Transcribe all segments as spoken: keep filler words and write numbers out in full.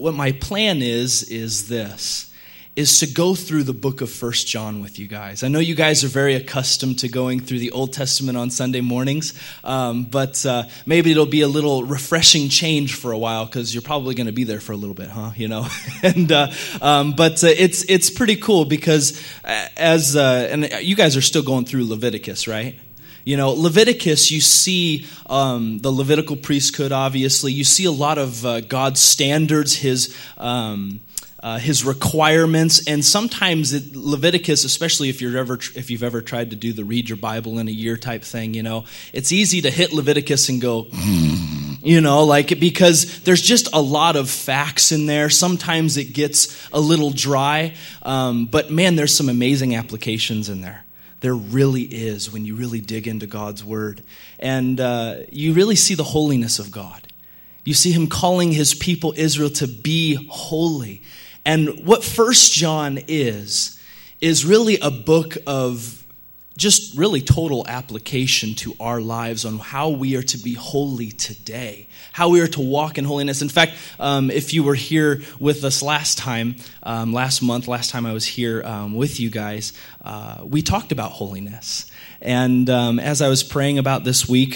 what my plan is, is this. is to go through the book of First John with you guys. I know you guys are very accustomed to going through the Old Testament on Sunday mornings, um, but uh, maybe it'll be a little refreshing change for a while because you're probably going to be there for a little bit, huh? You know, and uh, um, but uh, it's it's pretty cool because as uh, and you guys are still going through Leviticus, right? You know, Leviticus, you see um, the Levitical priesthood. Obviously, you see a lot of uh, God's standards, His. Um, Uh, his requirements, and sometimes it, Leviticus, especially if you're ever if you've ever tried to do the read your Bible in a year type thing, you know, it's easy to hit Leviticus and go, you know, like because there's just a lot of facts in there. Sometimes it gets a little dry, um, but man, there's some amazing applications in there. There really is when you really dig into God's word, and uh, you really see the holiness of God. You see Him calling His people Israel to be holy. And what First John is, is really a book of just really total application to our lives on how we are to be holy today, how we are to walk in holiness. In fact, um, if you were here with us last time, um, last month, last time I was here um, with you guys, uh, we talked about holiness. And um, as I was praying about this week,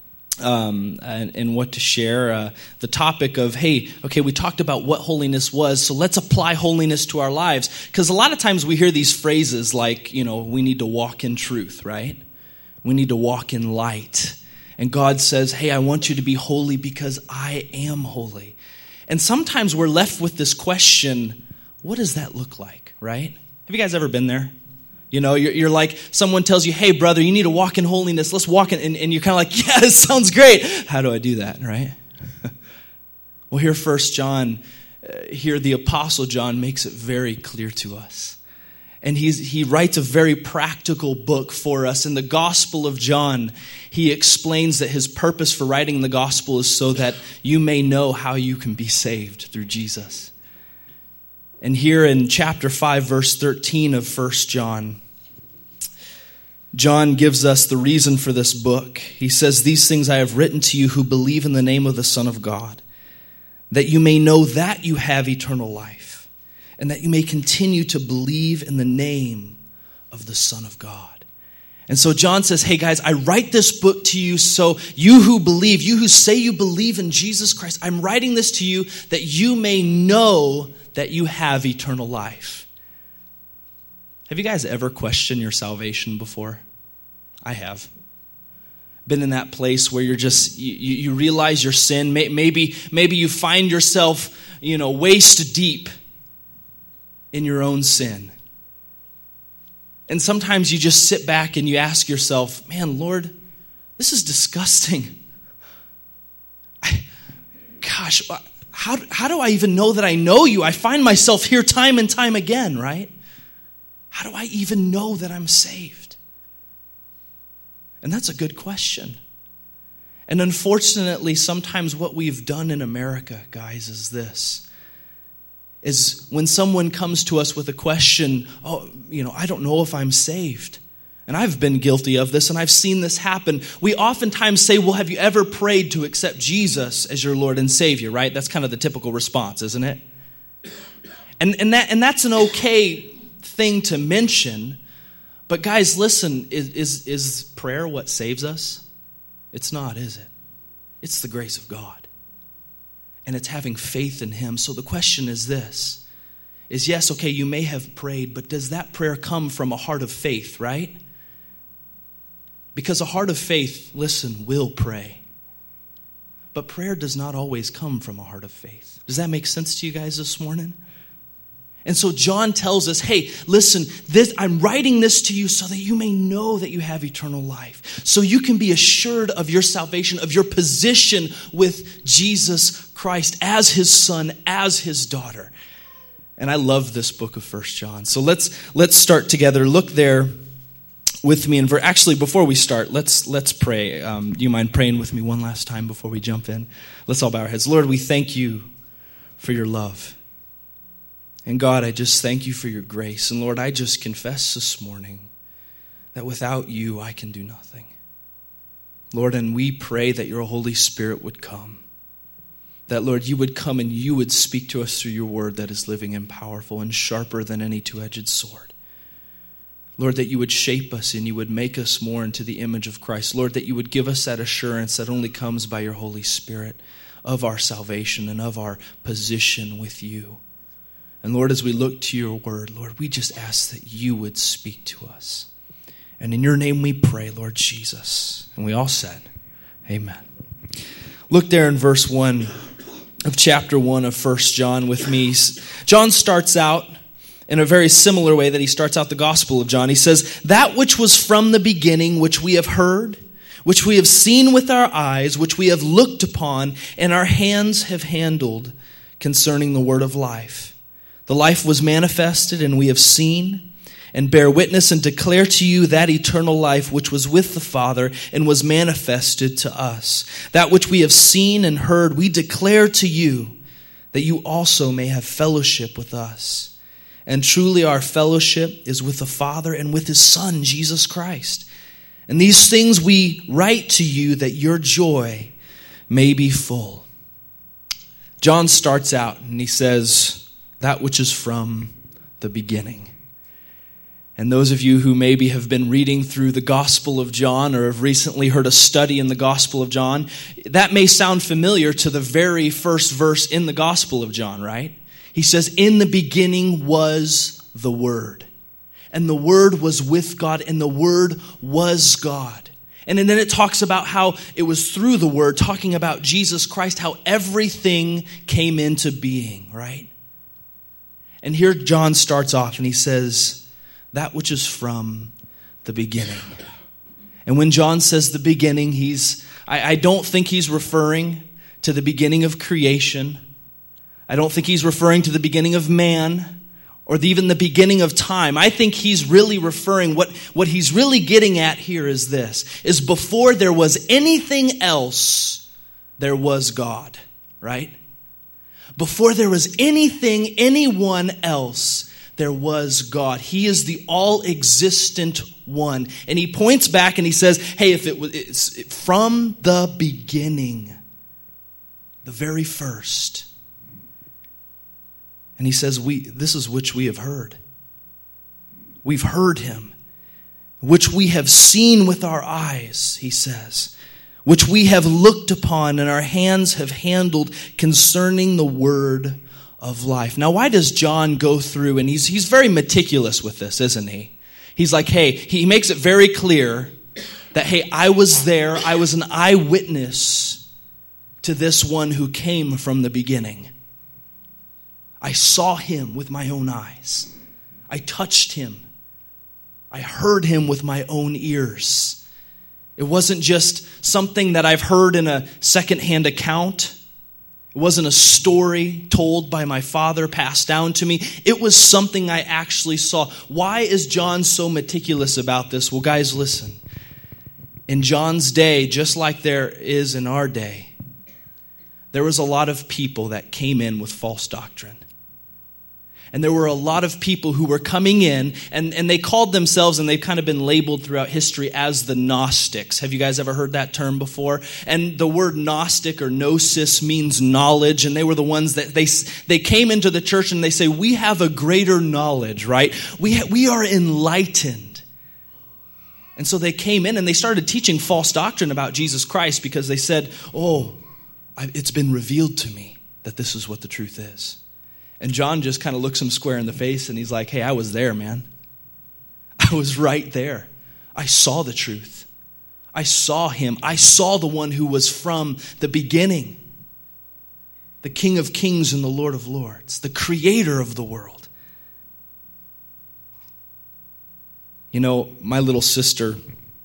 Um, and, and what to share, uh, the topic of, hey, okay, we talked about what holiness was, so let's apply holiness to our lives. Because a lot of times we hear these phrases like, you know, we need to walk in truth, right? We need to walk in light. And God says, hey, I want you to be holy because I am holy. And sometimes we're left with this question, what does that look like, right? Have you guys ever been there? You know, you're, you're like, someone tells you, hey, brother, you need to walk in holiness. Let's walk in. And, and you're kind of like, yeah, this sounds great. How do I do that, right? Well, here First John, uh, here the Apostle John makes it very clear to us. And he's, he writes a very practical book for us. In the Gospel of John, he explains that his purpose for writing the Gospel is so that you may know how you can be saved through Jesus. And here in chapter five, verse thirteen of First John, John gives us the reason for this book. He says, these things I have written to you who believe in the name of the Son of God, that you may know that you have eternal life, and that you may continue to believe in the name of the Son of God. And so John says, hey guys, I write this book to you so you who believe, you who say you believe in Jesus Christ, I'm writing this to you that you may know that you have eternal life. Have you guys ever questioned your salvation before? I have. Been in that place where you're just, you, you realize your sin. Maybe, maybe you find yourself, you know, waist deep in your own sin. And sometimes you just sit back and you ask yourself, man, Lord, this is disgusting. I, gosh, how, how do I even know that I know you? I find myself here time and time again, right? How do I even know that I'm saved? And that's a good question. And unfortunately, sometimes what we've done in America, guys, is this. Is when someone comes to us with a question, oh, you know, I don't know if I'm saved. And I've been guilty of this, and I've seen this happen. We oftentimes say, well, have you ever prayed to accept Jesus as your Lord and Savior, right? That's kind of the typical response, isn't it? And, and, that, and that's an okay thing to mention. But guys, listen, is, is, is prayer what saves us? It's not, is it? It's the grace of God. And it's having faith in Him. So the question is this, is yes, okay, you may have prayed, but does that prayer come from a heart of faith, right? Because a heart of faith, listen, will pray. But prayer does not always come from a heart of faith. Does that make sense to you guys this morning? And so John tells us, hey, listen, this, I'm writing this to you so that you may know that you have eternal life. So you can be assured of your salvation, of your position with Jesus Christ as His son, as His daughter. And I love this book of First John. So let's let's start together. Look there with me. And for, actually, before we start, let's let's pray. Um, do you mind praying with me one last time before we jump in? Let's all bow our heads. Lord, we thank you for your love. And God, I just thank you for your grace. And Lord, I just confess this morning that without you, I can do nothing. Lord, and we pray that your Holy Spirit would come, that, Lord, you would come and you would speak to us through your word that is living and powerful and sharper than any two-edged sword. Lord, that you would shape us and you would make us more into the image of Christ. Lord, that you would give us that assurance that only comes by your Holy Spirit of our salvation and of our position with you. And Lord, as we look to your word, Lord, we just ask that you would speak to us. And in your name we pray, Lord Jesus. And we all said, amen. Look there in verse one of chapter one of First John with me. John starts out in a very similar way that he starts out the Gospel of John. He says, that which was from the beginning, which we have heard, which we have seen with our eyes, which we have looked upon, and our hands have handled concerning the word of life. The life was manifested, and we have seen and bear witness and declare to you that eternal life which was with the Father and was manifested to us. That which we have seen and heard, we declare to you, that you also may have fellowship with us. And truly our fellowship is with the Father and with his Son, Jesus Christ. And these things we write to you that your joy may be full. John starts out and he says, that which is from the beginning. And those of you who maybe have been reading through the Gospel of John or have recently heard a study in the Gospel of John, that may sound familiar to the very first verse in the Gospel of John, right? He says, in the beginning was the Word. And the Word was with God, and the Word was God. And then it talks about how it was through the Word, talking about Jesus Christ, how everything came into being, right? And here John starts off and he says, that which is from the beginning. And when John says the beginning, he's I, I don't think he's referring to the beginning of creation. I don't think he's referring to the beginning of man or the, even the beginning of time. I think he's really referring, what, what he's really getting at here is this, is before there was anything else, there was God, right? Before there was anything, anyone else, there was God. He is the all-existent one. And he points back and he says, hey, if it was it's from the beginning, the very first. And he says, "We this is which we have heard. We've heard him, which we have seen with our eyes," he says, "which we have looked upon and our hands have handled concerning the word of life." Now, why does John go through, and he's he's very meticulous with this, isn't he? He's like, hey, he makes it very clear that, hey, I was there, I was an eyewitness to this one who came from the beginning. I saw him with my own eyes. I touched him. I heard him with my own ears. It wasn't just something that I've heard in a secondhand account. It wasn't a story told by my father, passed down to me. It was something I actually saw. Why is John so meticulous about this? Well, guys, listen. In John's day, just like there is in our day, there was a lot of people that came in with false doctrine. And there were a lot of people who were coming in, and, and they called themselves, and they've kind of been labeled throughout history as the Gnostics. Have you guys ever heard that term before? And the word Gnostic or Gnosis means knowledge, and they were the ones that they they came into the church and they say, we have a greater knowledge, right? We ha- we are enlightened. And so they came in and they started teaching false doctrine about Jesus Christ because they said, oh, I, it's been revealed to me that this is what the truth is. And John just kind of looks him square in the face and he's like, hey, I was there, man. I was right there. I saw the truth. I saw him. I saw the one who was from the beginning. The King of Kings and the Lord of Lords. The creator of the world. You know, my little sister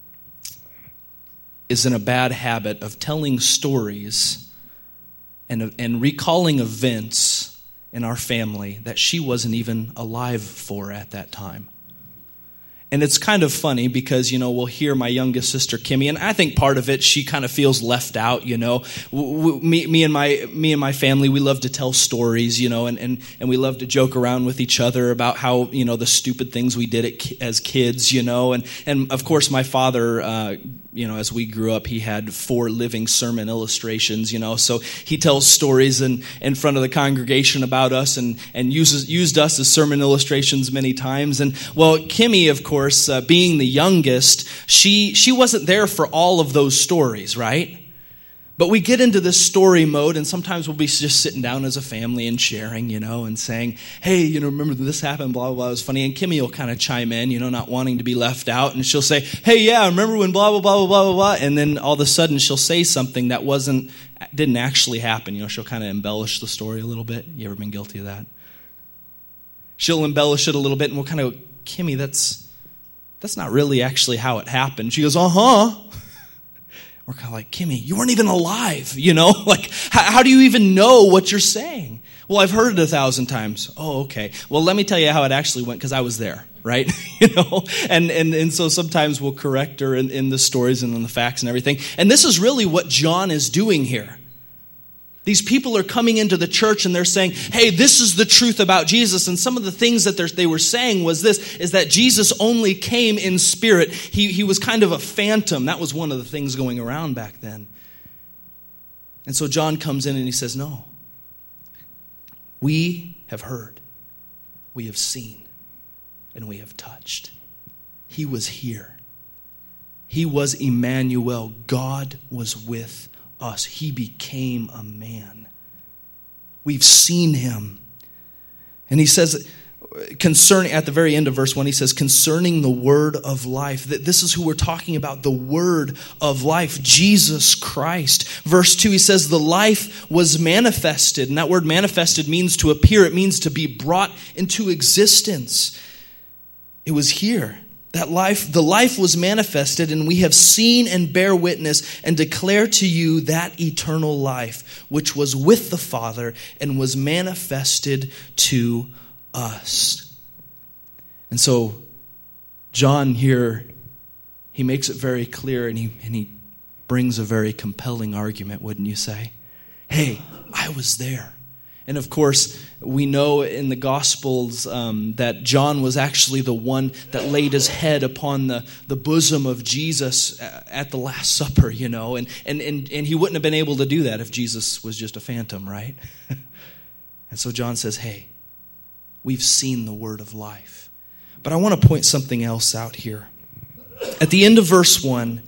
is in a bad habit of telling stories and, and recalling events in our family that she wasn't even alive for at that time. And it's kind of funny because, you know, we'll hear my youngest sister, Kimmy, and I think part of it, she kind of feels left out, you know. Me, me and my me and my family, we love to tell stories, you know, and, and, and we love to joke around with each other about how, you know, the stupid things we did at, as kids, you know. And, and of course, my father uh, you know, as we grew up, he had four living sermon illustrations, you know, so he tells stories in, in front of the congregation about us and, and uses used us as sermon illustrations many times. And, well, Kimmy, of course, uh, being the youngest, she she wasn't there for all of those stories, right? But we get into this story mode, and sometimes we'll be just sitting down as a family and sharing, you know, and saying, hey, you know, remember this happened, blah, blah, blah, it was funny. And Kimmy will kind of chime in, you know, not wanting to be left out. And she'll say, hey, yeah, remember when blah, blah, blah, blah, blah, blah, blah. And then all of a sudden she'll say something that wasn't, didn't actually happen. You know, she'll kind of embellish the story a little bit. You ever been guilty of that? She'll embellish it a little bit, and we'll kind of, Kimmy, that's, that's not really actually how it happened. She goes, uh-huh. We're kind of like, Kimmy, you weren't even alive, you know? Like, how, how do you even know what you're saying? Well, I've heard it a thousand times. Oh, okay. Well, let me tell you how it actually went, because I was there, right? you know? And, and and so sometimes we'll correct her in, in the stories and in the facts and everything. And this is really what John is doing here. These people are coming into the church and they're saying, hey, this is the truth about Jesus. And some of the things that they were saying was this, is that Jesus only came in spirit. He, he was kind of a phantom. That was one of the things going around back then. And so John comes in and he says, no. We have heard, we have seen, and we have touched. He was here. He was Emmanuel. God was with us. He became a man. We've seen him. And he says, concerning, at the very end of verse one, he says, concerning the word of life. That this is who we're talking about, the word of life, Jesus Christ. Verse two, he says, the life was manifested. And that word manifested means to appear. It means to be brought into existence. It was here. That life, the life was manifested, and we have seen and bear witness and declare to you that eternal life, which was with the Father and was manifested to us. And so John here, he makes it very clear, and he, and he brings a very compelling argument, wouldn't you say? Hey, I was there. And of course, we know in the Gospels um, that John was actually the one that laid his head upon the, the bosom of Jesus at the Last Supper, you know. And, and, and, and he wouldn't have been able to do that if Jesus was just a phantom, right? And so John says, hey, we've seen the word of life. But I want to point something else out here. At the end of verse one,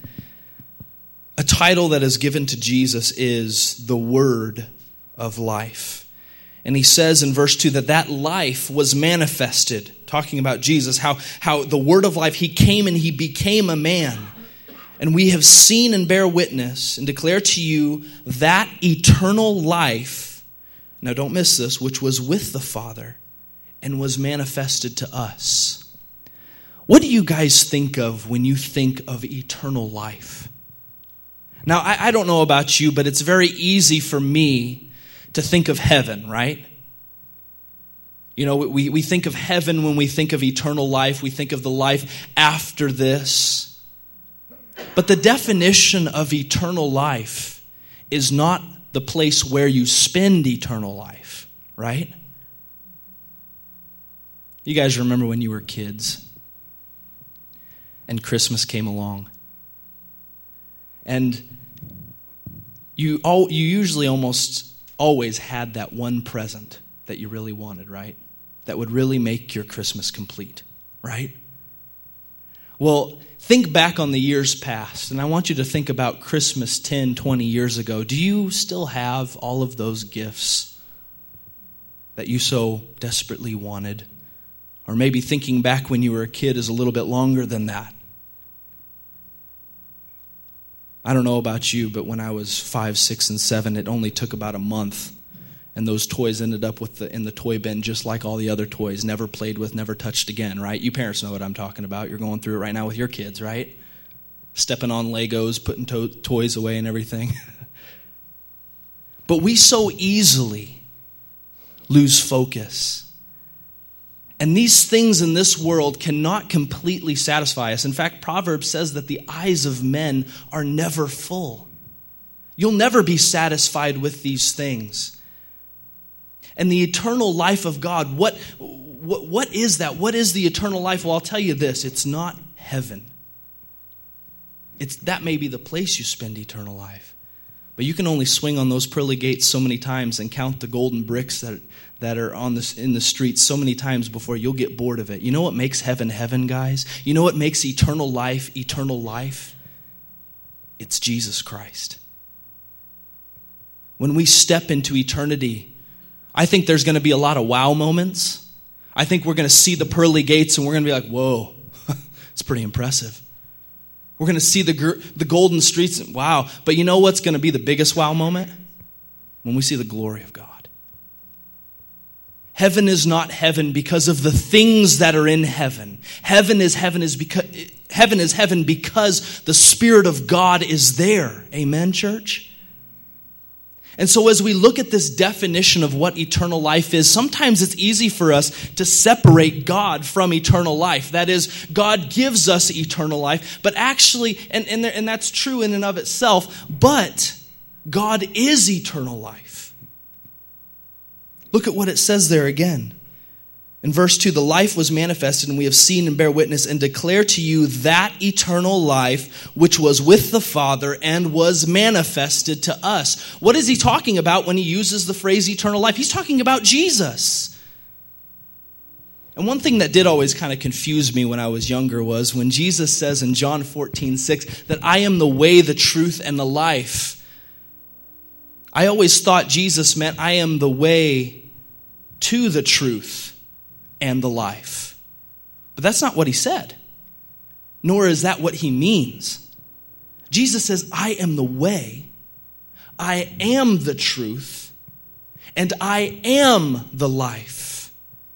a title that is given to Jesus is the word of life. And he says in verse two that that life was manifested, talking about Jesus, how, how the word of life, he came and he became a man. And we have seen and bear witness and declare to you that eternal life, now don't miss this, which was with the Father and was manifested to us. What do you guys think of when you think of eternal life? Now, I, I don't know about you, but it's very easy for me to think of heaven, right? You know, we, we think of heaven when we think of eternal life. We think of the life after this. But the definition of eternal life is not the place where you spend eternal life, right? You guys remember when you were kids and Christmas came along? And you all, you usually almost always had that one present that you really wanted, right? That would really make your Christmas complete, right? Well, think back on the years past, and I want you to think about Christmas ten, twenty years ago. Do you still have all of those gifts that you so desperately wanted? Or maybe thinking back when you were a kid is a little bit longer than that. I don't know about you, but when I was five, six, and seven, it only took about a month. And those toys ended up with the, in the toy bin just like all the other toys. Never played with, never touched again, right? You parents know what I'm talking about. You're going through it right now with your kids, right? Stepping on Legos, putting to- toys away and everything. But we so easily lose focus. And these things in this world cannot completely satisfy us. In fact, Proverbs says that the eyes of men are never full. You'll never be satisfied with these things. And the eternal life of God, what, what, what is that? What is the eternal life? Well, I'll tell you this. It's not heaven. it's, that may be the place you spend eternal life. But you can only swing on those pearly gates so many times and count the golden bricks that, that are on this, in the streets so many times before you'll get bored of it. You know what makes heaven heaven, guys? You know what makes eternal life eternal life? It's Jesus Christ. When we step into eternity, I think there's going to be a lot of wow moments. I think we're going to see the pearly gates and we're going to be like, whoa, it's pretty impressive. We're going to see the the golden streets. And wow. But you know what's going to be the biggest wow moment? When we see the glory of God. Heaven is not heaven because of the things that are in heaven. Heaven is heaven is because heaven is heaven because the Spirit of God is there. Amen, church? And so as we look at this definition of what eternal life is, sometimes it's easy for us to separate God from eternal life. That is, God gives us eternal life, but actually, and, and, and that's true in and of itself, but God is eternal life. Look at what it says there again. In verse two, the life was manifested, and we have seen and bear witness and declare to you that eternal life which was with the Father and was manifested to us. What is he talking about when he uses the phrase eternal life? He's talking about Jesus. And one thing that did always kind of confuse me when I was younger was when Jesus says in John fourteen six that I am the way, the truth, and the life. I always thought Jesus meant I am the way to the truth and the life. But that's not what he said. Nor is that what he means. Jesus says, I am the way, I am the truth, and I am the life.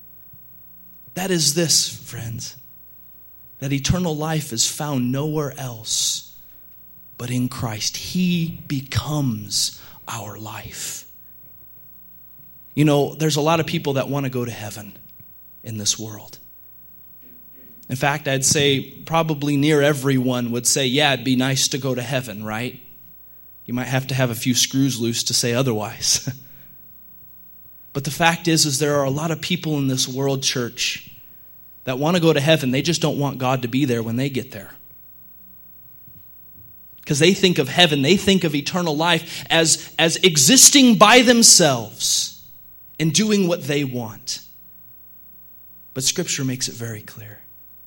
That is this, friends, that eternal life is found nowhere else but in Christ. He becomes our life. You know, there's a lot of people that want to go to heaven in this world. In fact, I'd say probably near everyone would say, yeah, it'd be nice to go to heaven, right? You might have to have a few screws loose to say otherwise. But the fact is, is there are a lot of people in this world, church, that want to go to heaven. They just don't want God to be there when they get there. Because they think of heaven, they think of eternal life as, as existing by themselves and doing what they want. But Scripture makes it very clear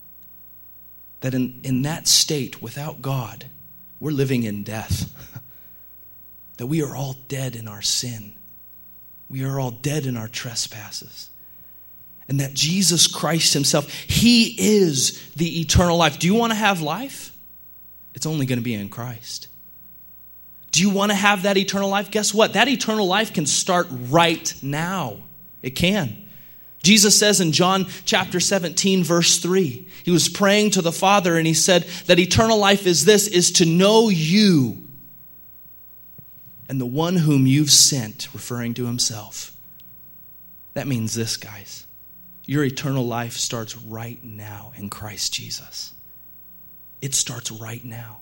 that in, in that state, without God, we're living in death. That we are all dead in our sin. We are all dead in our trespasses. And that Jesus Christ himself, he is the eternal life. Do you want to have life? It's only going to be in Christ. Do you want to have that eternal life? Guess what? That eternal life can start right now. It can. Jesus says in John chapter seventeen, verse three, he was praying to the Father and he said that eternal life is this, is to know you and the one whom you've sent, referring to himself. That means this, guys. Your eternal life starts right now in Christ Jesus. It starts right now.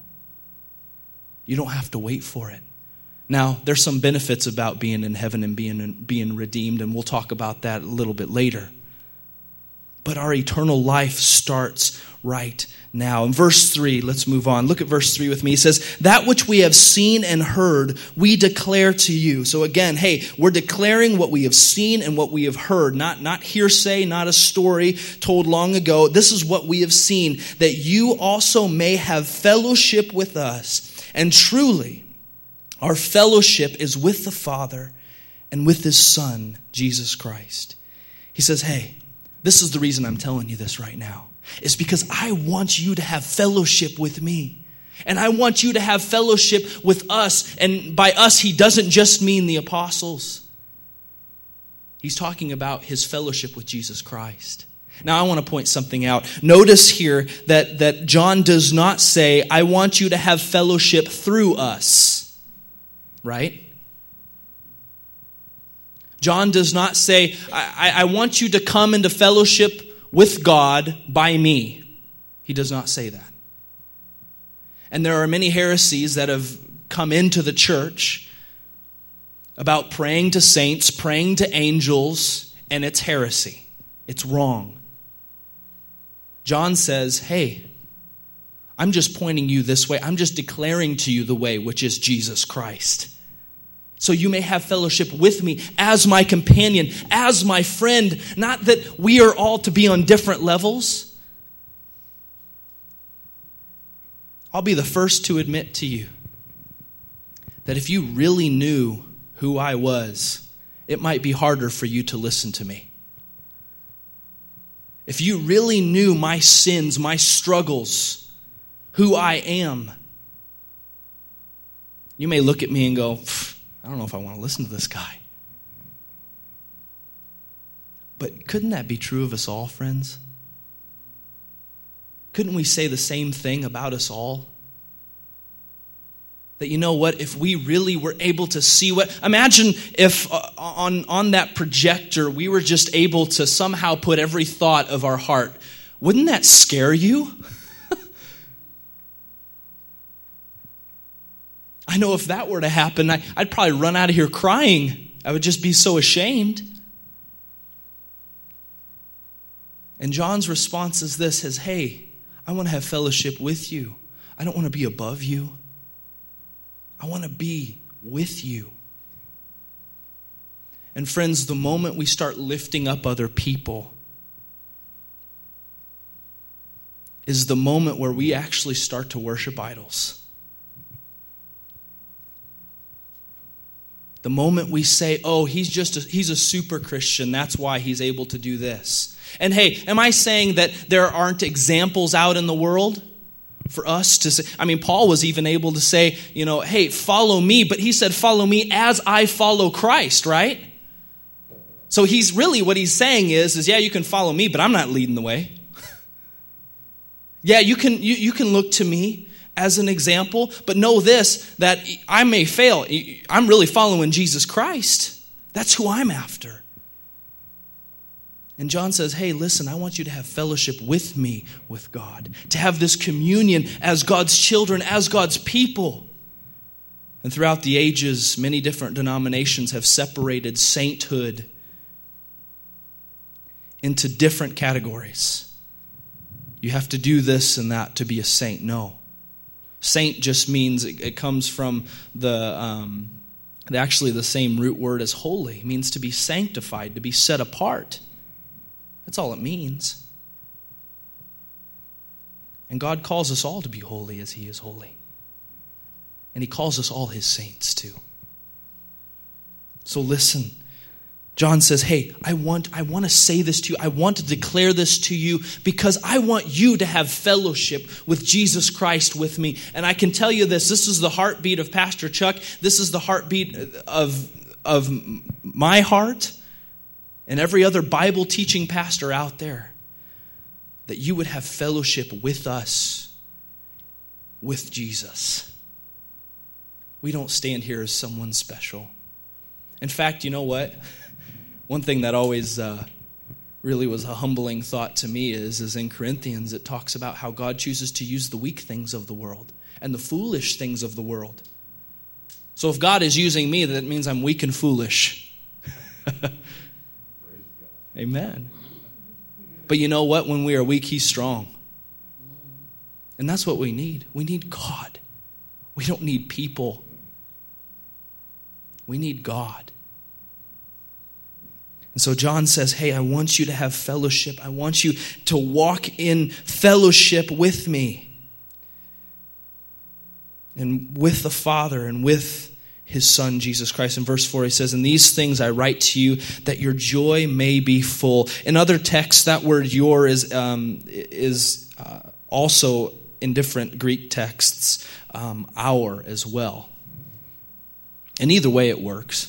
You don't have to wait for it. Now, there's some benefits about being in heaven and being, being redeemed, and we'll talk about that a little bit later. But our eternal life starts right now. In verse three, let's move on. Look at verse three with me. It says, that which we have seen and heard, we declare to you. So again, hey, we're declaring what we have seen and what we have heard. Not, not hearsay, not a story told long ago. This is what we have seen, that you also may have fellowship with us. And truly, our fellowship is with the Father and with his Son, Jesus Christ. He says, hey, this is the reason I'm telling you this right now. It's because I want you to have fellowship with me. And I want you to have fellowship with us. And by us, he doesn't just mean the apostles. He's talking about his fellowship with Jesus Christ. Now, I want to point something out. Notice here that, that John does not say, I want you to have fellowship through us. Right? John does not say, I, I want you to come into fellowship with God by me. He does not say that. And there are many heresies that have come into the church about praying to saints, praying to angels, and it's heresy. It's wrong. John says, hey, I'm just pointing you this way. I'm just declaring to you the way, which is Jesus Christ. So you may have fellowship with me as my companion, as my friend. Not that we are all to be on different levels. I'll be the first to admit to you that if you really knew who I was, it might be harder for you to listen to me. If you really knew my sins, my struggles, who I am, you may look at me and go, I don't know if I want to listen to this guy. But couldn't that be true of us all, friends? Couldn't we say the same thing about us all? That, you know what, if we really were able to see what, imagine if uh, on, on that projector we were just able to somehow put every thought of our heart. Wouldn't that scare you? I know if that were to happen, I, I'd probably run out of here crying. I would just be so ashamed. And John's response is this, is, hey, I want to have fellowship with you. I don't want to be above you. I want to be with you. And friends, the moment we start lifting up other people is the moment where we actually start to worship idols. The moment we say, oh, he's just a, he's a super Christian, that's why he's able to do this. And hey, am I saying that there aren't examples out in the world for us to say? I mean, Paul was even able to say, you know, hey, follow me, but he said, follow me as I follow Christ, right? So he's really, what he's saying is, is yeah, you can follow me, but I'm not leading the way. Yeah, you can you, you can look to me as an example, but know this, that I may fail. I'm really following Jesus Christ. That's who I'm after. And John says, hey, listen, I want you to have fellowship with me, with God. To have this communion as God's children, as God's people. And throughout the ages, many different denominations have separated sainthood into different categories. You have to do this and that to be a saint. No. Saint just means, it comes from the, um, actually the same root word as holy. It means to be sanctified, to be set apart. That's all it means. And God calls us all to be holy as He is holy. And He calls us all His saints too. So listen. John says, hey, I want, I want to say this to you. I want to declare this to you because I want you to have fellowship with Jesus Christ with me. And I can tell you this, this is the heartbeat of Pastor Chuck. This is the heartbeat of, of my heart and every other Bible teaching pastor out there. That you would have fellowship with us, with Jesus. We don't stand here as someone special. In fact, you know what? One thing that always uh, really was a humbling thought to me is, is in Corinthians it talks about how God chooses to use the weak things of the world and the foolish things of the world. So if God is using me, that means I'm weak and foolish. Amen. But you know what? When we are weak, He's strong. And that's what we need. We need God. We don't need people. We need God. And so John says, hey, I want you to have fellowship. I want you to walk in fellowship with me. And with the Father and with His Son, Jesus Christ. In verse four, he says, and these things I write to you, that your joy may be full. In other texts, that word your is, um, is uh, also in different Greek texts, um, our as well. And either way it works.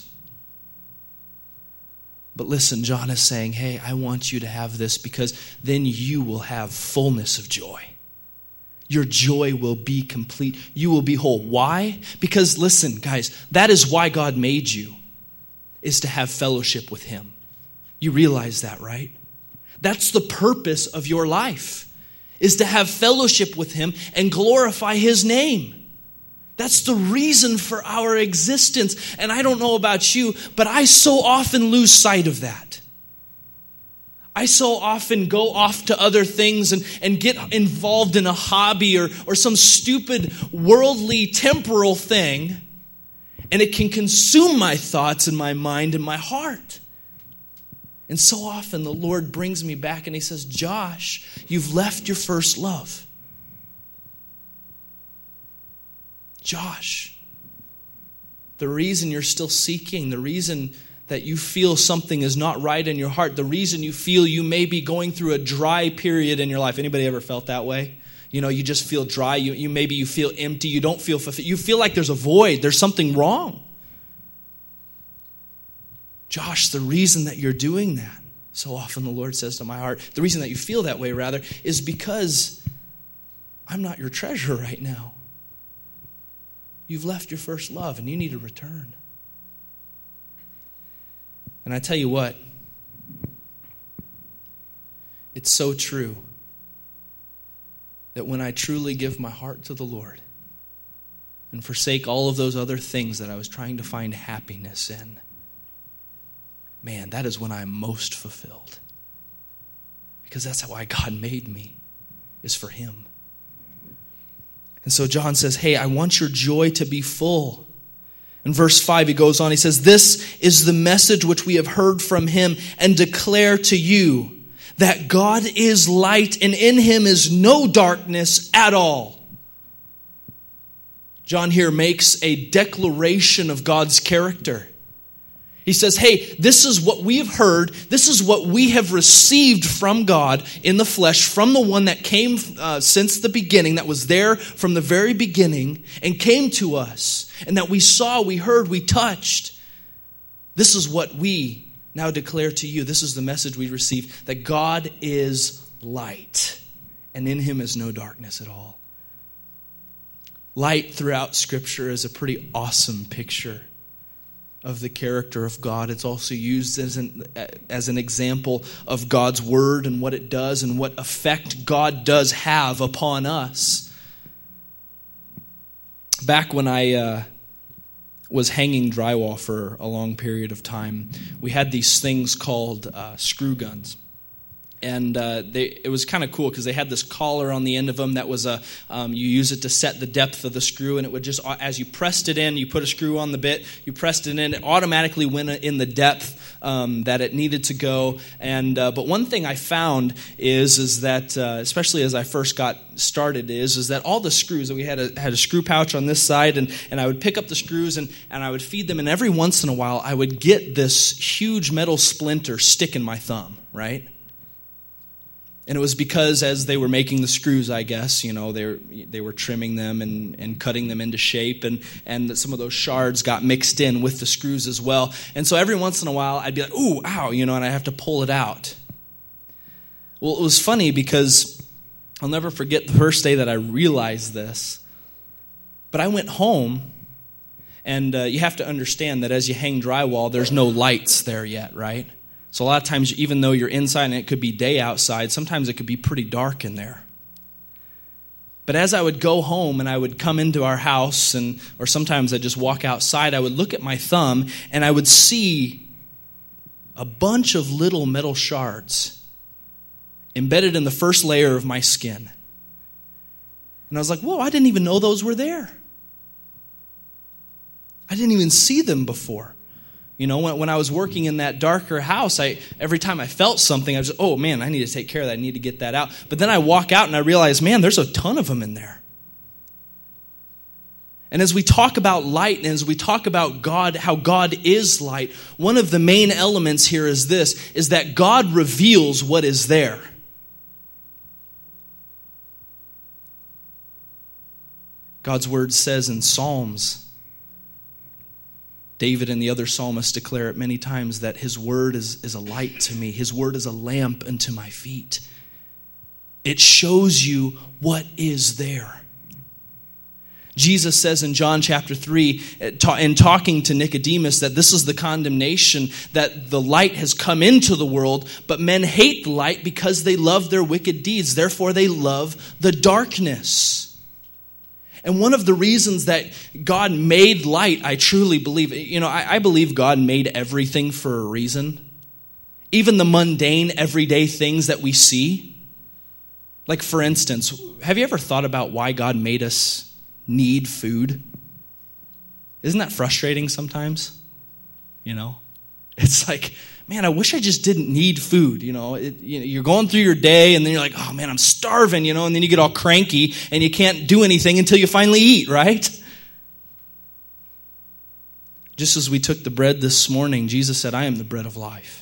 But listen, John is saying, hey, I want you to have this because then you will have fullness of joy. Your joy will be complete. You will be whole. Why? Because listen, guys, that is why God made you, is to have fellowship with Him. You realize that, right? That's the purpose of your life, is to have fellowship with Him and glorify His name. That's the reason for our existence. And I don't know about you, but I so often lose sight of that. I so often go off to other things and, and get involved in a hobby or, or some stupid worldly temporal thing, and it can consume my thoughts and my mind and my heart. And so often the Lord brings me back and he says, Josh, you've left your first love. Josh, the reason you're still seeking, the reason that you feel something is not right in your heart, the reason you feel you may be going through a dry period in your life. Anybody ever felt that way? You know, you just feel dry. You, you maybe you feel empty. You don't feel fulfilled. You feel like there's a void. There's something wrong. Josh, the reason that you're doing that, so often the Lord says to my heart, the reason that you feel that way, rather, is because I'm not your treasure right now. You've left your first love and you need to return. And I tell you what, it's so true that when I truly give my heart to the Lord and forsake all of those other things that I was trying to find happiness in, man, that is when I'm most fulfilled. Because that's why God made me, is for Him. And so John says, hey, I want your joy to be full. In verse five, he goes on, he says, this is the message which we have heard from him and declare to you, that God is light and in him is no darkness at all. John here makes a declaration of God's character. He says, hey, this is what we have heard. This is what we have received from God in the flesh, from the one that came uh, since the beginning, that was there from the very beginning and came to us, and that we saw, we heard, we touched. This is what we now declare to you. This is the message we received, that God is light, and in him is no darkness at all. Light throughout Scripture is a pretty awesome picture of the character of God. It's also used as an, as an example of God's word and what it does and what effect God does have upon us. Back when I uh, was hanging drywall for a long period of time, we had these things called uh, screw guns. And uh, they, it was kind of cool because they had this collar on the end of them that was a, um, you use it to set the depth of the screw, and it would just, as you pressed it in, you put a screw on the bit, you pressed it in, it automatically went in the depth um, that it needed to go. And uh, but one thing I found is is that, uh, especially as I first got started, is is that all the screws, that we had a, had a screw pouch on this side, and, and I would pick up the screws and, and I would feed them, and every once in a while I would get this huge metal splinter stick in my thumb, right? And it was because as they were making the screws, I guess, you know, they were, they were trimming them and, and cutting them into shape, and, and some of those shards got mixed in with the screws as well. And so every once in a while, I'd be like, ooh, ow, you know, and I have to pull it out. Well, it was funny because I'll never forget the first day that I realized this. But I went home, and uh, you have to understand that as you hang drywall, there's no lights there yet, right? So a lot of times, even though you're inside and it could be day outside, sometimes it could be pretty dark in there. But as I would go home and I would come into our house, and or sometimes I'd just walk outside, I would look at my thumb and I would see a bunch of little metal shards embedded in the first layer of my skin. And I was like, whoa, I didn't even know those were there. I didn't even see them before. You know, when, when I was working in that darker house, I every time I felt something, I was, oh man, I need to take care of that. I need to get that out. But then I walk out and I realize, man, there's a ton of them in there. And as we talk about light, and as we talk about God, how God is light, one of the main elements here is this, is that God reveals what is there. God's word says in Psalms, David and the other psalmists declare it many times, that his word is, is a light to me. His word is a lamp unto my feet. It shows you what is there. Jesus says in John chapter three, in talking to Nicodemus, that this is the condemnation, that the light has come into the world, but men hate the light because they love their wicked deeds. Therefore they love the darkness. And one of the reasons that God made light, I truly believe, you know, I, I believe God made everything for a reason. even the mundane, everyday things that we see. Like, for instance, have you ever thought about why God made us need food? Isn't that frustrating sometimes? You know? It's like, man, I wish I just didn't need food. You know, it, you know, you're going through your day and then you're like, oh man, I'm starving, you know, and then you get all cranky and you can't do anything until you finally eat, right? Just as we took the bread this morning, Jesus said, I am the bread of life.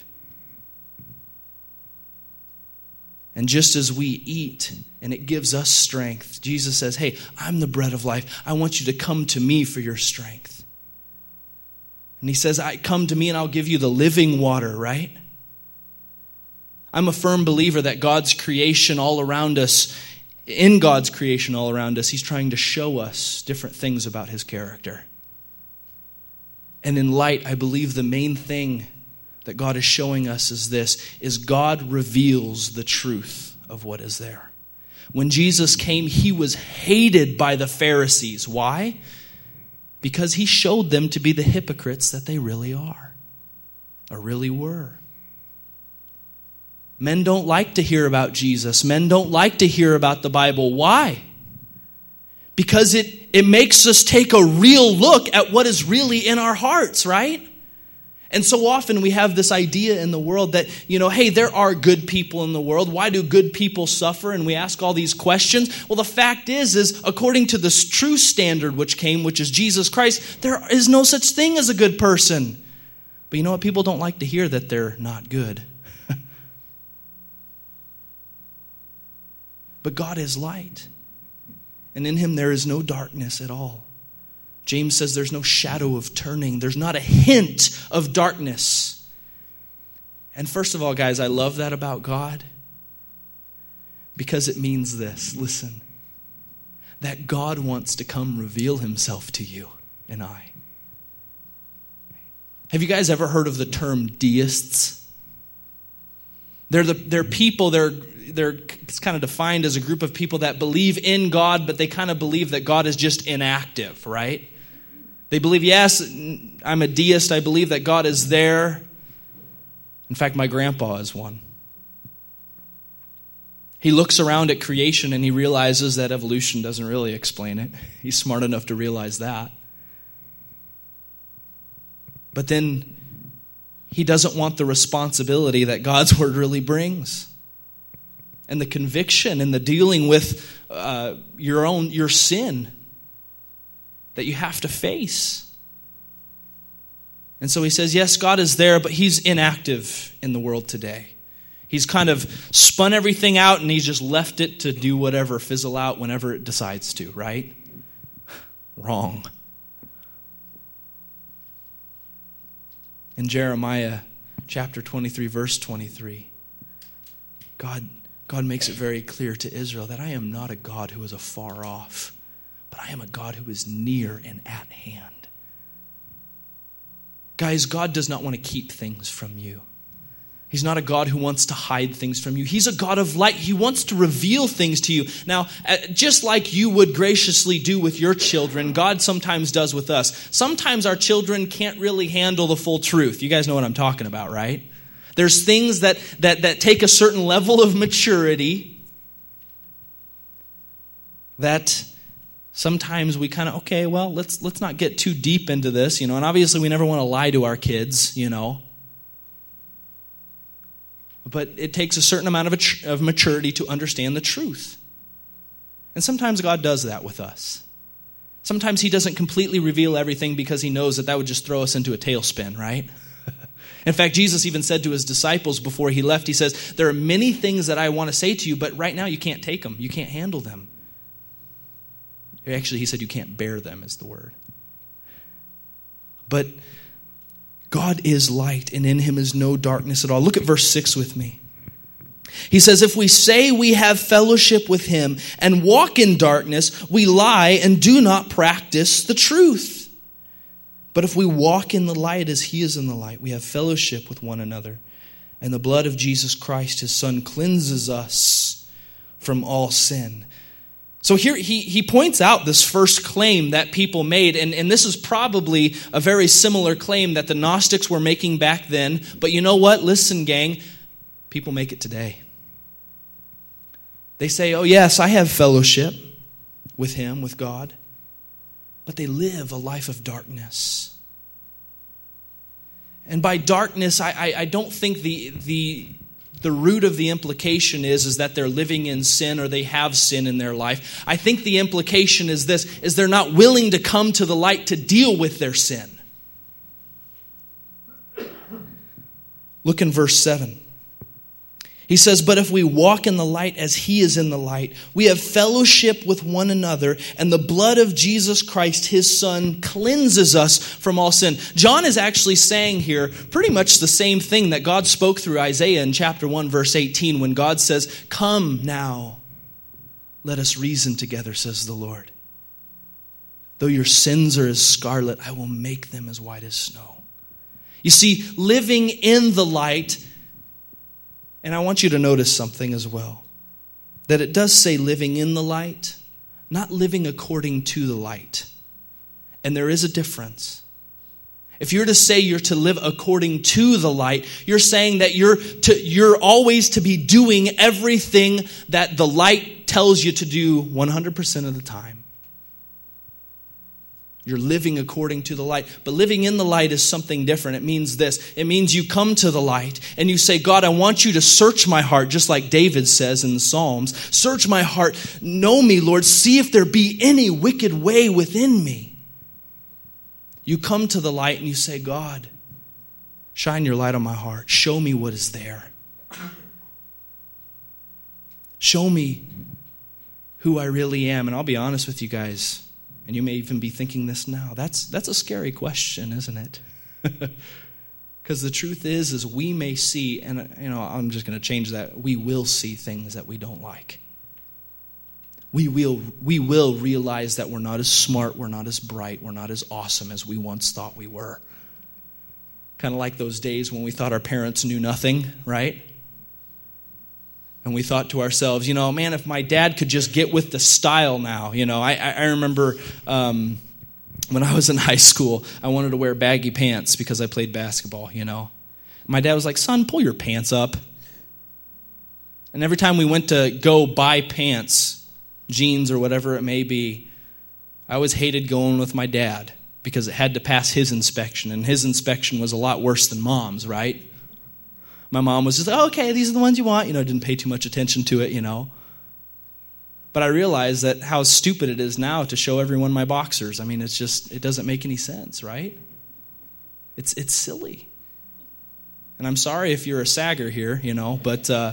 And just as we eat and it gives us strength, Jesus says, hey, I'm the bread of life. I want you to come to me for your strength. And he says, I come to me and I'll give you the living water, right? I'm a firm believer that God's creation all around us, in God's creation all around us, he's trying to show us different things about his character. And in light, I believe the main thing that God is showing us is this, is God reveals the truth of what is there. When Jesus came, he was hated by the Pharisees. Why? Because he showed them to be the hypocrites that they really are, or really were. Men don't like to hear about Jesus. Men don't like to hear about the Bible. Why? Because it, it makes us take a real look at what is really in our hearts, right? And so often we have this idea in the world that, you know, hey, there are good people in the world. Why do good people suffer? And we ask all these questions. Well, the fact is, is according to this true standard which came, which is Jesus Christ, there is no such thing as a good person. But you know what? People don't like to hear that they're not good. But God is light. And in him there is no darkness at all. James says there's no shadow of turning. There's not a hint of darkness. And first of all, guys, I love that about God. Because it means this. Listen. That God wants to come reveal himself to you and I. Have you guys ever heard of the term deists? They're the they're people, they're they're it's kind of defined as a group of people that believe in God, but they kind of believe that God is just inactive, right? They believe, yes, I'm a deist. I believe that God is there. In fact, my grandpa is one. He looks around at creation and he realizes that evolution doesn't really explain it. He's smart enough to realize that. But then he doesn't want the responsibility that God's word really brings. And the conviction and the dealing with uh, your own, your sin that you have to face. And so he says, yes, God is there, but he's inactive in the world today. He's kind of spun everything out and he's just left it to do whatever, fizzle out whenever it decides to, right? Wrong. In Jeremiah chapter twenty-three, verse twenty-three, God, God makes it very clear to Israel that I am not a God who is afar off, but I am a God who is near and at hand. Guys, God does not want to keep things from you. He's not a God who wants to hide things from you. He's a God of light. He wants to reveal things to you. Now, just like you would graciously do with your children, God sometimes does with us. Sometimes our children can't really handle the full truth. You guys know what I'm talking about, right? There's things that that that take a certain level of maturity that sometimes we kind of, okay, well, let's let's not get too deep into this, you know. And obviously we never want to lie to our kids, you know. But it takes a certain amount of, a, of maturity to understand the truth. And sometimes God does that with us. Sometimes he doesn't completely reveal everything because he knows that that would just throw us into a tailspin, right? In fact, Jesus even said to his disciples before he left, he says, there are many things that I want to say to you, but right now you can't take them. You can't handle them. Actually, he said you can't bear them is the word. But God is light, and in him is no darkness at all. Look at verse six with me. He says, if we say we have fellowship with him and walk in darkness, we lie and do not practice the truth. But if we walk in the light as he is in the light, we have fellowship with one another. And the blood of Jesus Christ, his son, cleanses us from all sin. So here he, he points out this first claim that people made, and, and this is probably a very similar claim that the Gnostics were making back then. But you know what? Listen, gang, people make it today. They say, oh yes, I have fellowship with him, with God. But they live a life of darkness. And by darkness, I, I, I don't think the... the The root of the implication is, is that they're living in sin or they have sin in their life. I think the implication is this, is they're not willing to come to the light to deal with their sin. Look in verse seven. He says, but if we walk in the light as he is in the light, we have fellowship with one another, and the blood of Jesus Christ, his son, cleanses us from all sin. John is actually saying here pretty much the same thing that God spoke through Isaiah in chapter one, verse eighteen, when God says, come now, let us reason together, says the Lord. Though your sins are as scarlet, I will make them as white as snow. You see, living in the light. And I want you to notice something as well. That it does say living in the light, not living according to the light. And there is a difference. If you're to say you're to live according to the light, you're saying that you're to, you're always to be doing everything that the light tells you to do one hundred percent of the time. You're living according to the light. But living in the light is something different. It means this. It means you come to the light and you say, God, I want you to search my heart, just like David says in the Psalms. Search my heart. Know me, Lord. See if there be any wicked way within me. You come to the light and you say, God, shine your light on my heart. Show me what is there. Show me who I really am. And I'll be honest with you guys. And you may even be thinking this now. That's that's a scary question, isn't it? Because the truth is, is we may see, and you know, I'm just going to change that. We will see things that we don't like. We will we will realize that we're not as smart, we're not as bright, we're not as awesome as we once thought we were. Kind of like those days when we thought our parents knew nothing, right? And we thought to ourselves, you know, man, if my dad could just get with the style now. You know, I, I remember um, when I was in high school, I wanted to wear baggy pants because I played basketball, you know. My dad was like, son, pull your pants up. And every time we went to go buy pants, jeans or whatever it may be, I always hated going with my dad because it had to pass his inspection. And his inspection was a lot worse than mom's, right? My mom was just, oh, okay, these are the ones you want. You know, didn't pay too much attention to it, you know. But I realized that how stupid it is now to show everyone my boxers. I mean, it's just, it doesn't make any sense, right? It's it's silly. And I'm sorry if you're a sagger here, you know, but uh,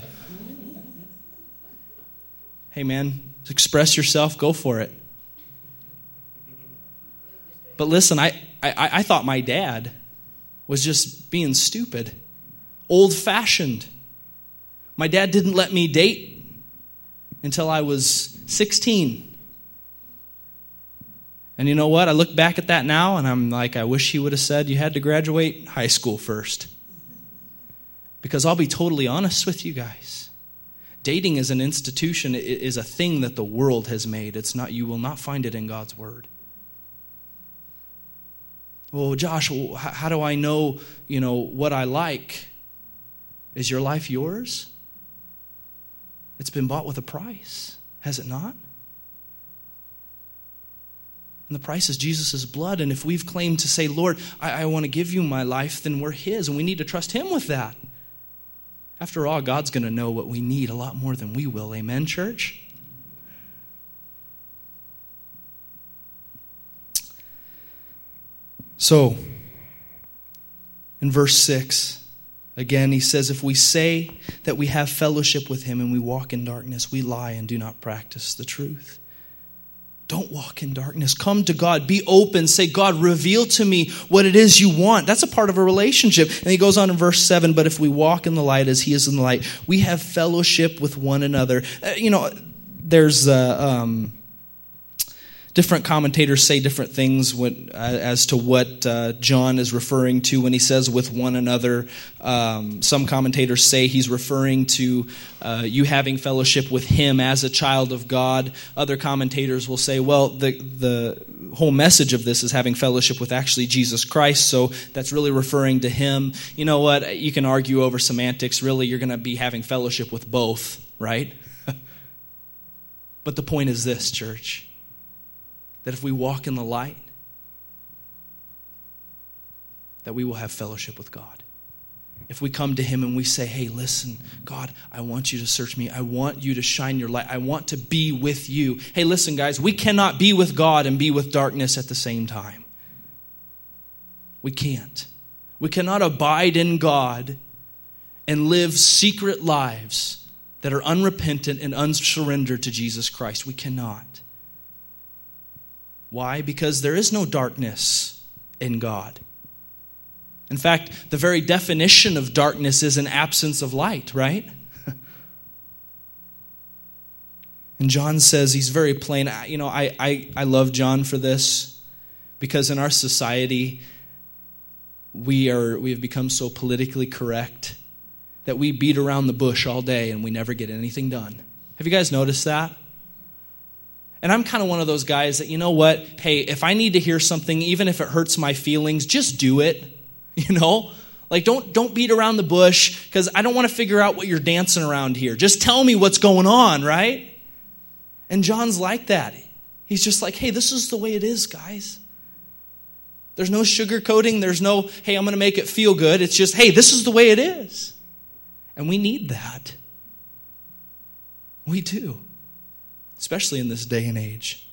hey, man, express yourself, go for it. But listen, I, I, I thought my dad was just being stupid. Old-fashioned. My dad didn't let me date until I was sixteen. And you know what? I look back at that now and I'm like, I wish he would have said you had to graduate high school first. Because I'll be totally honest with you guys. Dating as an institution is a thing that the world has made. It's not, you will not find it in God's word. Well, Josh, how do I know, you know, what I like? Is your life yours? It's been bought with a price, has it not? And the price is Jesus' blood. And if we've claimed to say, Lord, I, I want to give you my life, then we're his. And we need to trust him with that. After all, God's going to know what we need a lot more than we will. Amen, church? So, in verse six, again, he says, if we say that we have fellowship with him and we walk in darkness, we lie and do not practice the truth. Don't walk in darkness. Come to God. Be open. Say, God, reveal to me what it is you want. That's a part of a relationship. And he goes on in verse seven, but if we walk in the light as he is in the light, we have fellowship with one another. Uh, you know, there's... Uh, um, Different commentators say different things when, uh, as to what uh, John is referring to when he says with one another. Um, some commentators say he's referring to uh, you having fellowship with him as a child of God. Other commentators will say, well, the, the whole message of this is having fellowship with actually Jesus Christ, so that's really referring to him. You know what? You can argue over semantics. Really, you're going to be having fellowship with both, right? But the point is this, church. That if we walk in the light, that we will have fellowship with God. If we come to him and we say, hey, listen, God, I want you to search me. I want you to shine your light. I want to be with you. Hey, listen, guys, we cannot be with God and be with darkness at the same time. We can't. We cannot abide in God and live secret lives that are unrepentant and unsurrendered to Jesus Christ. We cannot. Why? Because there is no darkness in God. In fact, the very definition of darkness is an absence of light, right? And John says, he's very plain. You know, I, I, I love John for this, because in our society, we are we have become so politically correct that we beat around the bush all day and we never get anything done. Have you guys noticed that? And I'm kind of one of those guys that, you know what, hey, if I need to hear something, even if it hurts my feelings, just do it, you know? Like, don't don't beat around the bush, because I don't want to figure out what you're dancing around here. Just tell me what's going on, right? And John's like that. He's just like, hey, this is the way it is, guys. There's no sugarcoating. There's no, hey, I'm going to make it feel good. It's just, hey, this is the way it is. And we need that. We do. Especially in this day and age.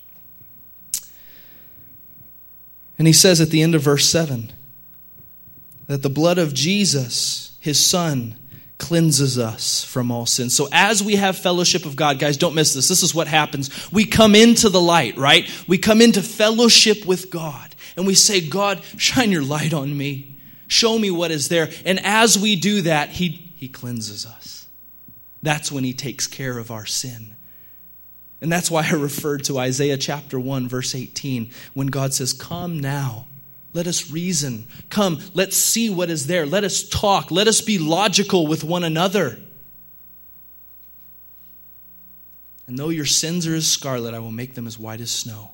And he says at the end of verse seven that the blood of Jesus, his son, cleanses us from all sin. So as we have fellowship of God, guys, don't miss this. This is what happens. We come into the light, right? We come into fellowship with God. And we say, God, shine your light on me. Show me what is there. And as we do that, he, he cleanses us. That's when he takes care of our sin. And that's why I referred to Isaiah chapter one, verse eighteen, when God says, come now, let us reason. Come, let's see what is there. Let us talk. Let us be logical with one another. And though your sins are as scarlet, I will make them as white as snow.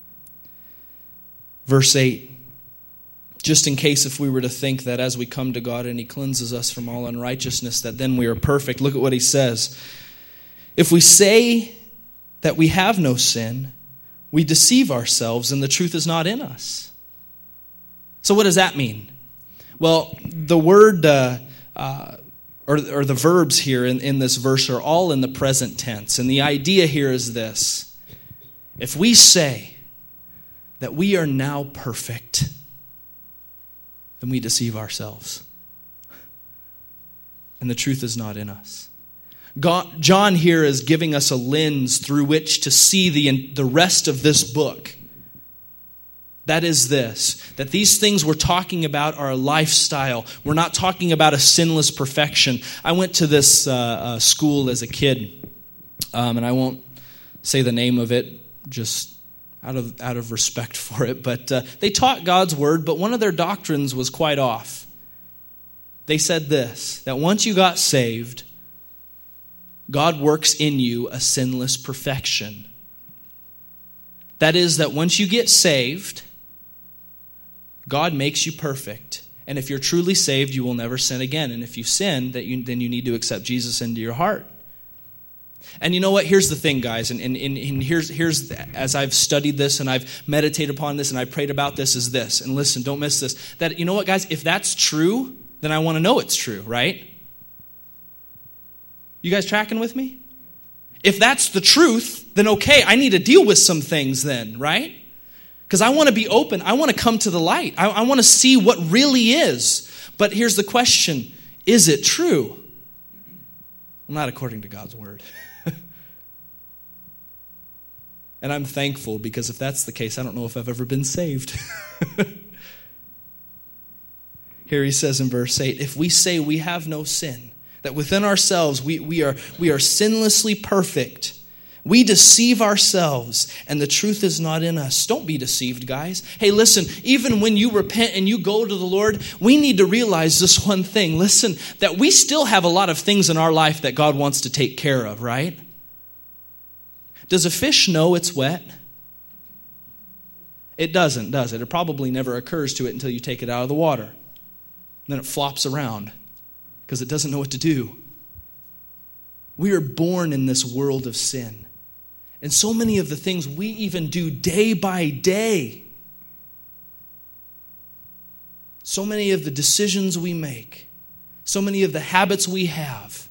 Verse eight, just in case if we were to think that as we come to God and he cleanses us from all unrighteousness, that then we are perfect. Look at what he says. If we say that we have no sin, we deceive ourselves and the truth is not in us. So what does that mean? Well, the word uh, uh, or, or the verbs here in, in this verse are all in the present tense. And the idea here is this. If we say that we are now perfect, then we deceive ourselves. And the truth is not in us. God, John here is giving us a lens through which to see the, the rest of this book. That is this, that these things we're talking about are a lifestyle. We're not talking about a sinless perfection. I went to this uh, uh, school as a kid, um, and I won't say the name of it, just out of out of respect for it, but uh, they taught God's word, but one of their doctrines was quite off. They said this, that once you got saved, God works in you a sinless perfection. That is, that once you get saved, God makes you perfect. And if you're truly saved, you will never sin again. And if you sin, that you, then you need to accept Jesus into your heart. And you know what? Here's the thing, guys. And, and, and here's, here's as I've studied this and I've meditated upon this and I've prayed about this, is this. And listen, don't miss this. That, you know what, guys? If that's true, then I want to know it's true, right? You guys tracking with me? If that's the truth, then okay, I need to deal with some things then, right? Because I want to be open. I want to come to the light. I, I want to see what really is. But here's the question. Is it true? Well, not according to God's word. And I'm thankful, because if that's the case, I don't know if I've ever been saved. Here he says in verse eight, if we say we have no sin, that within ourselves we, we are we are sinlessly perfect, We deceive ourselves, and the truth is not in us. Don't be deceived, guys. Hey, listen, even when you repent and you go to the Lord, we need to realize this one thing. Listen, that we still have a lot of things in our life that God wants to take care of, right? Does a fish know it's wet? It doesn't, does it? It probably never occurs to it until you take it out of the water. Then it flops around because it doesn't know what to do. We are born in this world of sin. And so many of the things we even do day by day, so many of the decisions we make, so many of the habits we have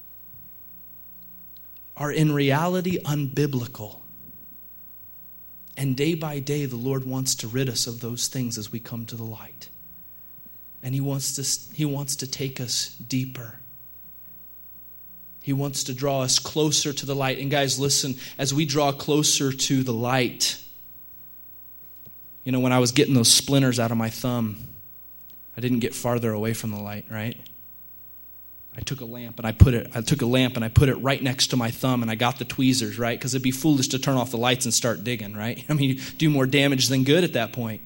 are in reality unbiblical. And day by day, the Lord wants to rid us of those things as we come to the light. And He wants to, He wants to take us deeper. He wants to draw us closer to the light. And guys, listen, as we draw closer to the light, you know, when I was getting those splinters out of my thumb, I didn't get farther away from the light, right? I took a lamp and I put it, I took a lamp and I put it right next to my thumb and I got the tweezers, right? Because it'd be foolish to turn off the lights and start digging, right? I mean, you do more damage than good at that point.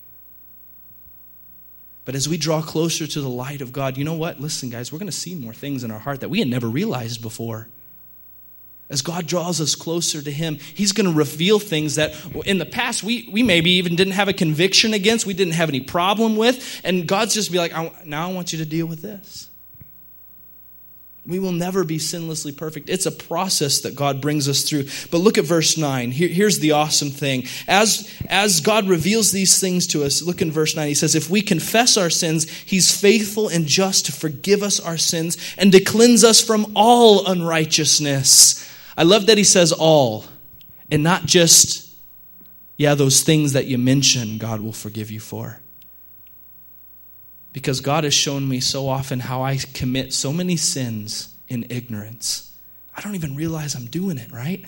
But as we draw closer to the light of God, you know what? Listen, guys, we're going to see more things in our heart that we had never realized before. As God draws us closer to Him, He's going to reveal things that in the past we, we maybe even didn't have a conviction against, we didn't have any problem with, and God's just be like, I, now I want you to deal with this. We will never be sinlessly perfect. It's a process that God brings us through. But look at verse nine. Here, here's the awesome thing. As, as God reveals these things to us, look in verse nine. He says, if we confess our sins, He's faithful and just to forgive us our sins and to cleanse us from all unrighteousness. I love that He says all, and not just, yeah, those things that you mention, God will forgive you for. Because God has shown me so often how I commit so many sins in ignorance. I don't even realize I'm doing it, right?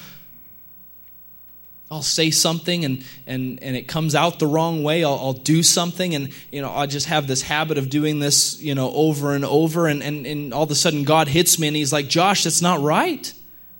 I'll say something and, and, and it comes out the wrong way. I'll, I'll do something and, you know, I just have this habit of doing this, you know, over and over. And, and, and all of a sudden God hits me and He's like, Josh, that's not right.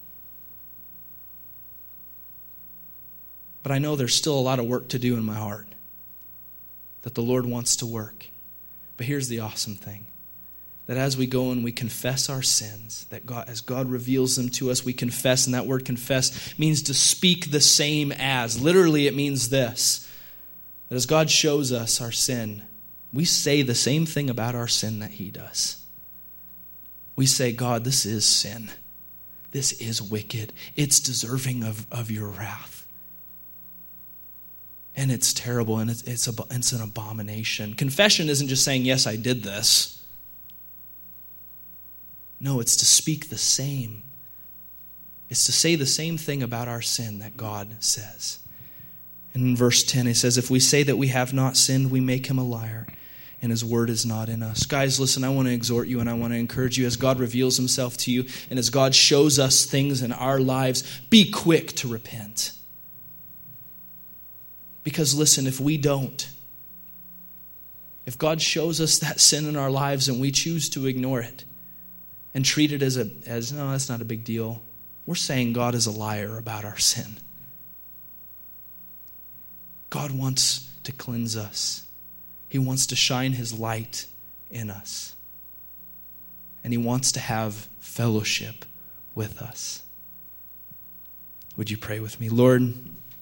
But I know there's still a lot of work to do in my heart that the Lord wants to work. But here's the awesome thing, that as we go and we confess our sins, that God, as God reveals them to us, we confess, and that word confess means to speak the same as. Literally, it means this, that as God shows us our sin, we say the same thing about our sin that He does. We say, God, this is sin. This is wicked. It's deserving of, of your wrath. And it's terrible, and it's, it's, a, it's an abomination. Confession isn't just saying, yes, I did this. No, it's to speak the same. It's to say the same thing about our sin that God says. And in verse ten, it says, if we say that we have not sinned, we make Him a liar, and His word is not in us. Guys, listen, I want to exhort you and I want to encourage you as God reveals Himself to you and as God shows us things in our lives, be quick to repent. Because listen, if we don't, if God shows us that sin in our lives and we choose to ignore it and treat it as a as no, that's not a big deal, we're saying God is a liar about our sin. God wants to cleanse us. He wants to shine His light in us. And He wants to have fellowship with us. Would you pray with me? Lord,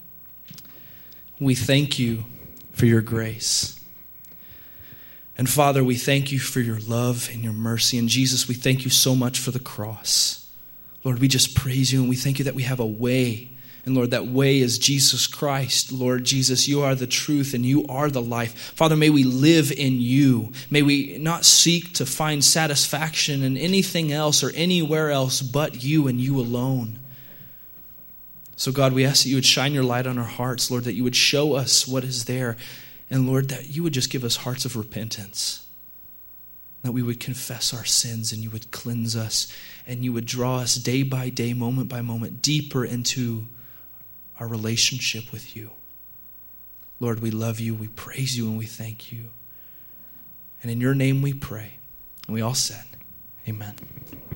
we thank You for Your grace. And Father, we thank You for Your love and Your mercy. And Jesus, we thank You so much for the cross. Lord, we just praise You and we thank You that we have a way. And Lord, that way is Jesus Christ. Lord Jesus, You are the truth and You are the life. Father, may we live in You. May we not seek to find satisfaction in anything else or anywhere else but You and You alone. So God, we ask that You would shine Your light on our hearts, Lord, that You would show us what is there. And Lord, that You would just give us hearts of repentance. That we would confess our sins and You would cleanse us. And You would draw us day by day, moment by moment, deeper into our relationship with You. Lord, we love You, we praise You, and we thank You. And in Your name we pray. And we all said, amen.